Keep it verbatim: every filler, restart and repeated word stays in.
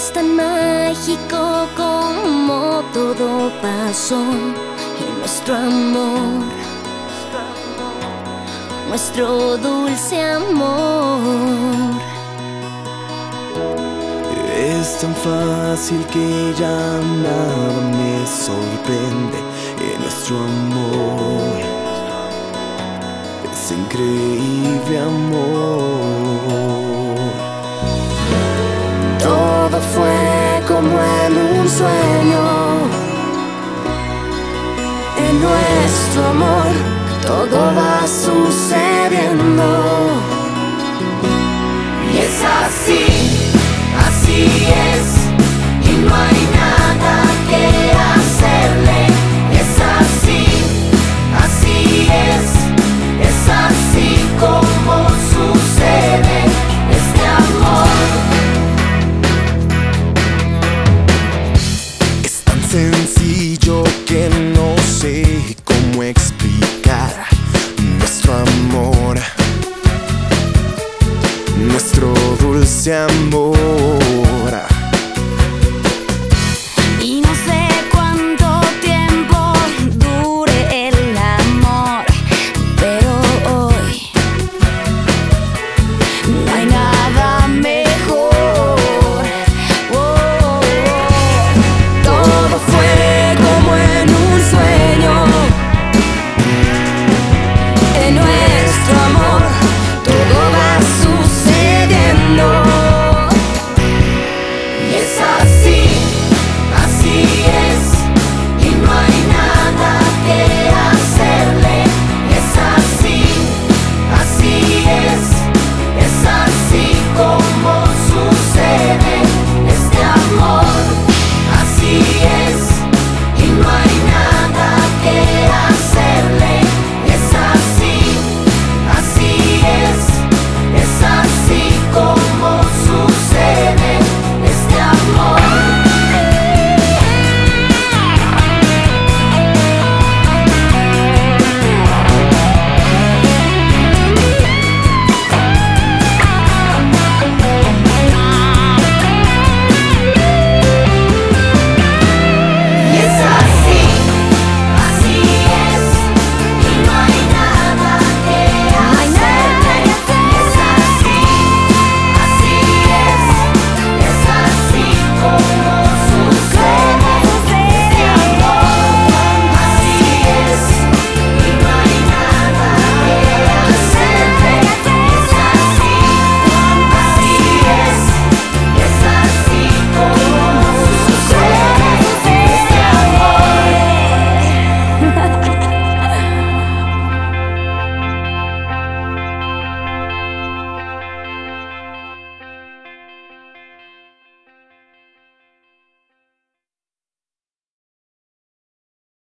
Es tan mágico como todo pasó y nuestro amor, nuestro dulce amor. Es tan fácil que ya nada me sorprende en nuestro amor. Es increíble amor. Todo fue como en un sueño. En nuestro amor todo va sucediendo. Y es así, así es, y no hay nada que hacerle. Es así, así es, es así como sucede este amor. Es tan sencillo que no sé cómo explicar nuestro amor, nuestro dulce amor.